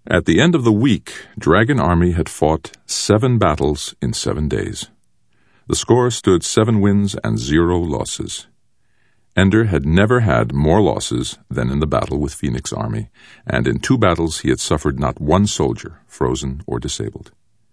At the end of the week, Dragon Army had fought 7 battles in 7 days. The score stood 7 wins and 0 losses. Ender had never had more losses than in the battle with Phoenix Army, and in 2 battles he had suffered not one soldier, frozen or disabled.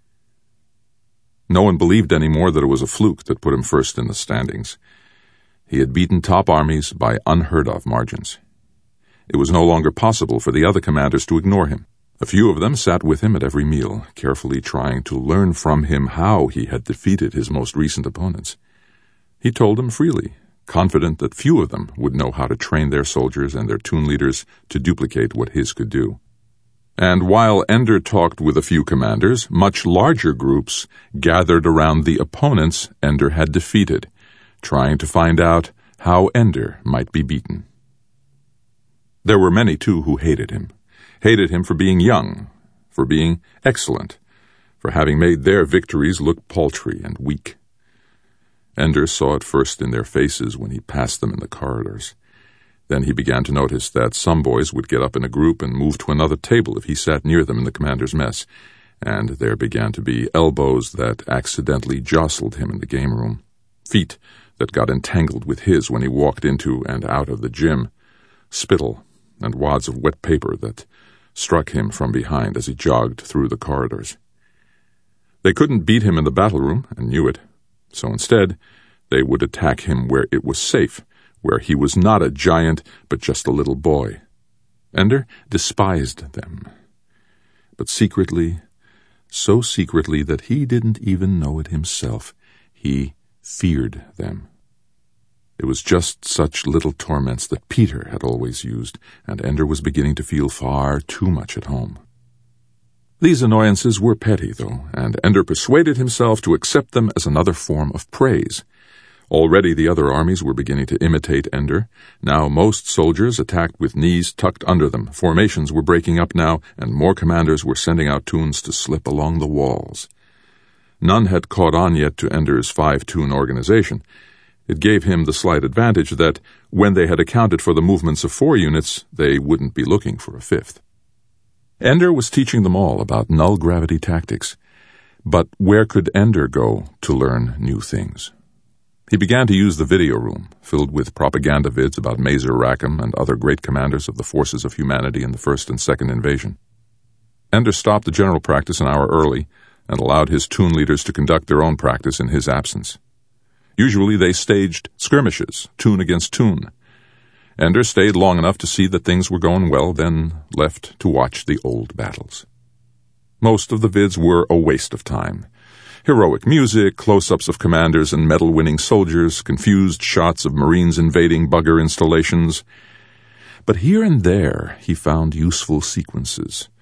No one believed anymore that it was a fluke that put him first in the standings. He had beaten top armies by unheard-of margins. It was no longer possible for the other commanders to ignore him. A few of them sat with him at every meal, carefully trying to learn from him how he had defeated his most recent opponents. He told them freely, confident that few of them would know how to train their soldiers and their toon leaders to duplicate what his could do. And while Ender talked with a few commanders, much larger groups gathered around the opponents Ender had defeated, trying to find out how Ender might be beaten. There were many, too, who hated him for being young, for being excellent, for having made their victories look paltry and weak. Ender saw it first in their faces when he passed them in the corridors. Then he began to notice that some boys would get up in a group and move to another table if he sat near them in the commander's mess, and there began to be elbows that accidentally jostled him in the game room, feet that got entangled with his when he walked into and out of the gym, spittle and wads of wet paper that struck him from behind as he jogged through the corridors. They couldn't beat him in the battle room and knew it, so instead they would attack him where it was safe, where he was not a giant but just a little boy. Ender despised them, but secretly, so secretly that he didn't even know it himself, he feared them. It was just such little torments that Peter had always used, and Ender was beginning to feel far too much at home. These annoyances were petty, though, and Ender persuaded himself to accept them as another form of praise. Already the other armies were beginning to imitate Ender. Now most soldiers attacked with knees tucked under them. Formations were breaking up now, and more commanders were sending out toons to slip along the walls. None had caught on yet to Ender's 5-toon organization. It gave him the slight advantage that, when they had accounted for the movements of 4 units, they wouldn't be looking for a 5th. Ender was teaching them all about null-gravity tactics. But where could Ender go to learn new things? He began to use the video room, filled with propaganda vids about Mazer Rackham and other great commanders of the forces of humanity in the first and second invasion. Ender stopped the general practice an hour early and allowed his toon leaders to conduct their own practice in his absence. Usually they staged skirmishes, toon against toon. Ender stayed long enough to see that things were going well, then left to watch the old battles. Most of the vids were a waste of time. Heroic music, close-ups of commanders and medal-winning soldiers, confused shots of Marines invading bugger installations. But here and there he found useful sequences.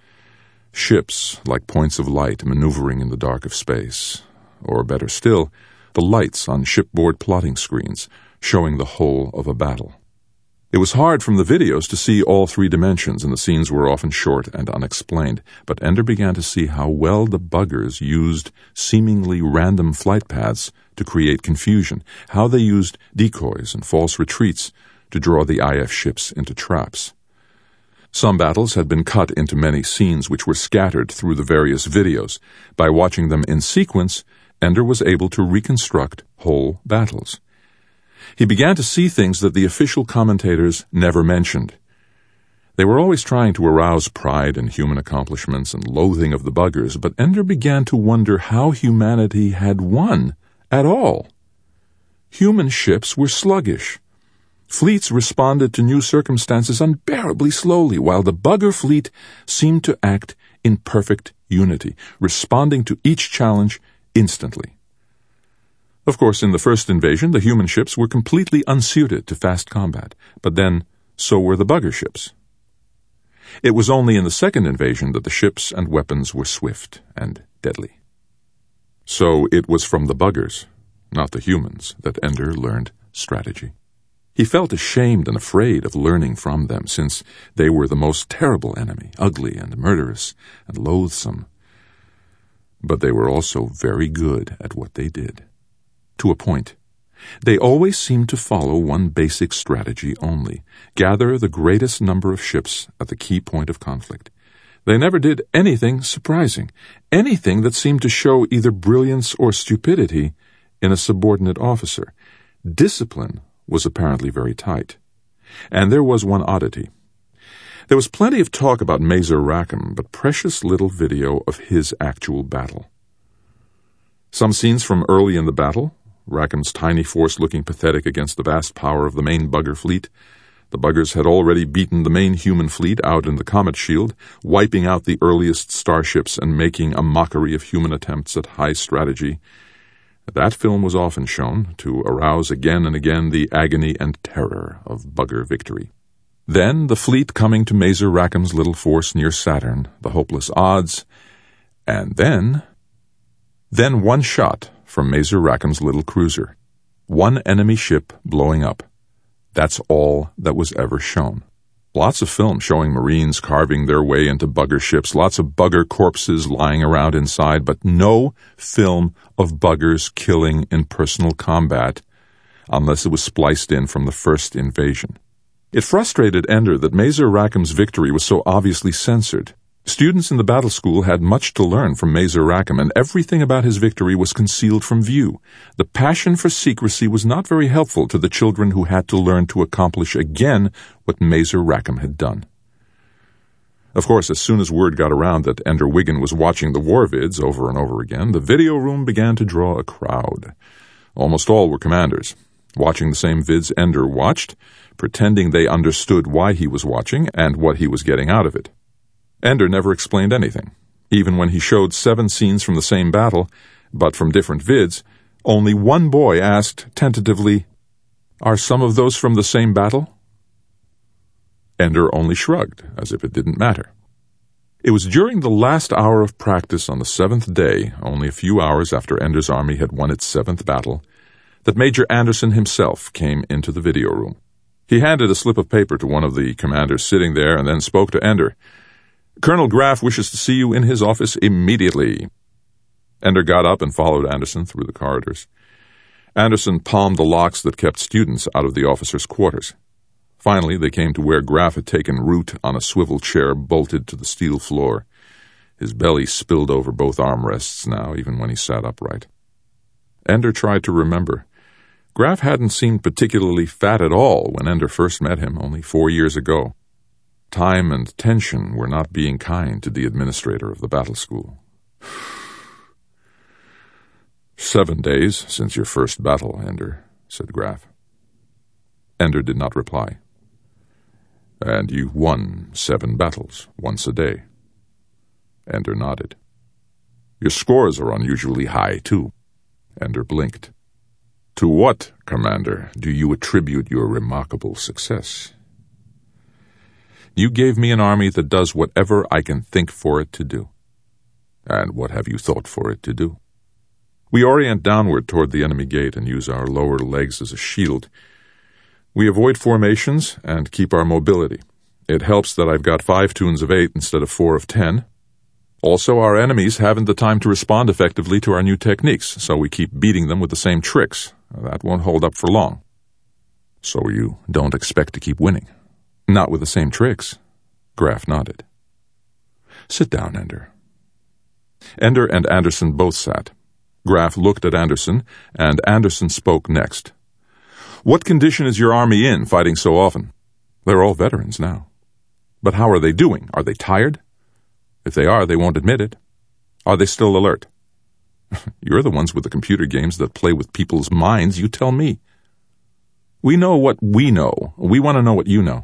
Ships, like points of light maneuvering in the dark of space. Or better still, the lights on shipboard plotting screens, showing the whole of a battle. It was hard from the videos to see all 3 dimensions, and the scenes were often short and unexplained, but Ender began to see how well the buggers used seemingly random flight paths to create confusion, how they used decoys and false retreats to draw the IF ships into traps. Some battles had been cut into many scenes which were scattered through the various videos. By watching them in sequence, Ender was able to reconstruct whole battles. He began to see things that the official commentators never mentioned. They were always trying to arouse pride in human accomplishments and loathing of the buggers, but Ender began to wonder how humanity had won at all. Human ships were sluggish. Fleets responded to new circumstances unbearably slowly, while the bugger fleet seemed to act in perfect unity, responding to each challenge instantly. Of course, in the first invasion, the human ships were completely unsuited to fast combat, but then so were the bugger ships. It was only in the second invasion that the ships and weapons were swift and deadly. So it was from the buggers, not the humans, that Ender learned strategy. He felt ashamed and afraid of learning from them, since they were the most terrible enemy, ugly and murderous and loathsome. But they were also very good at what they did. To a point. They always seemed to follow one basic strategy only: gather the greatest number of ships at the key point of conflict. They never did anything surprising, anything that seemed to show either brilliance or stupidity in a subordinate officer. Discipline was apparently very tight. And there was one oddity. There was plenty of talk about Mazer Rackham, but precious little video of his actual battle. Some scenes from early in the battle, Rackham's tiny force looking pathetic against the vast power of the main bugger fleet. The buggers had already beaten the main human fleet out in the Comet Shield, wiping out the earliest starships and making a mockery of human attempts at high strategy. That film was often shown to arouse again and again the agony and terror of bugger victory. Then the fleet coming to Mazer Rackham's little force near Saturn, the hopeless odds, and then one shot from Mazer Rackham's little cruiser. One enemy ship blowing up. That's all that was ever shown. Lots of film showing Marines carving their way into bugger ships, lots of bugger corpses lying around inside, but no film of buggers killing in personal combat unless it was spliced in from the first invasion. It frustrated Ender that Mazer Rackham's victory was so obviously censored. Students in the battle school had much to learn from Mazer Rackham, and everything about his victory was concealed from view. The passion for secrecy was not very helpful to the children who had to learn to accomplish again what Mazer Rackham had done. Of course, as soon as word got around that Ender Wiggin was watching the war vids over and over again, the video room began to draw a crowd. Almost all were commanders, watching the same vids Ender watched, pretending they understood why he was watching and what he was getting out of it. Ender never explained anything. Even when he showed 7 scenes from the same battle, but from different vids, only one boy asked tentatively, "Are some of those from the same battle?" Ender only shrugged, as if it didn't matter. It was during the last hour of practice on the 7th day, only a few hours after Ender's army had won its 7th battle, that Major Anderson himself came into the video room. He handed a slip of paper to one of the commanders sitting there and then spoke to Ender. "Colonel Graff wishes to see you in his office immediately." Ender got up and followed Anderson through the corridors. Anderson palmed the locks that kept students out of the officers' quarters. Finally, they came to where Graff had taken root on a swivel chair bolted to the steel floor. His belly spilled over both armrests now, even when he sat upright. Ender tried to remember. Graff hadn't seemed particularly fat at all when Ender first met him only 4 years ago. Time and tension were not being kind to the administrator of the battle school. 7 days since your first battle, Ender, said Graff. Ender did not reply. And you won 7 battles, once a day. Ender nodded. Your scores are unusually high, too. Ender blinked. To what, Commander, do you attribute your remarkable success? You gave me an army that does whatever I can think for it to do. And what have you thought for it to do? We orient downward toward the enemy gate and use our lower legs as a shield. We avoid formations and keep our mobility. It helps that I've got 5 tunes of 8 instead of 4 of 10. Also, our enemies haven't the time to respond effectively to our new techniques, so we keep beating them with the same tricks. That won't hold up for long. So you don't expect to keep winning? Not with the same tricks. Graff nodded. Sit down, Ender. Ender and Anderson both sat. Graff looked at Anderson, and Anderson spoke next. What condition is your army in, fighting so often? They're all veterans now. But how are they doing? Are they tired? If they are, they won't admit it. Are they still alert? You're the ones with the computer games that play with people's minds. You tell me. We know what we know. We want to know what you know.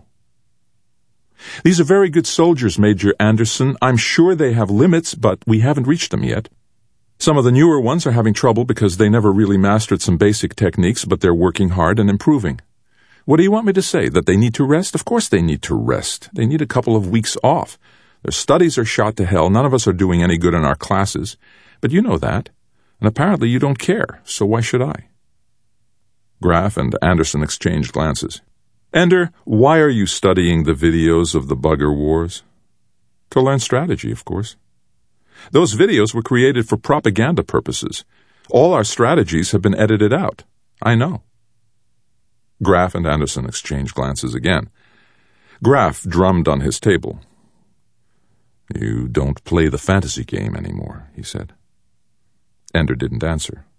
These are very good soldiers, Major Anderson. I'm sure they have limits, but we haven't reached them yet. Some of the newer ones are having trouble because they never really mastered some basic techniques, but they're working hard and improving. What do you want me to say? That they need to rest? Of course they need to rest. They need a couple of weeks off. Their studies are shot to hell. None of us are doing any good in our classes. But you know that. And apparently you don't care, so why should I? Graff and Anderson exchanged glances. Ender, why are you studying the videos of the bugger wars? To learn strategy, of course. Those videos were created for propaganda purposes. All our strategies have been edited out. I know. Graff and Anderson exchanged glances again. Graff drummed on his table. "You don't play the fantasy game anymore," he said. Ender didn't answer.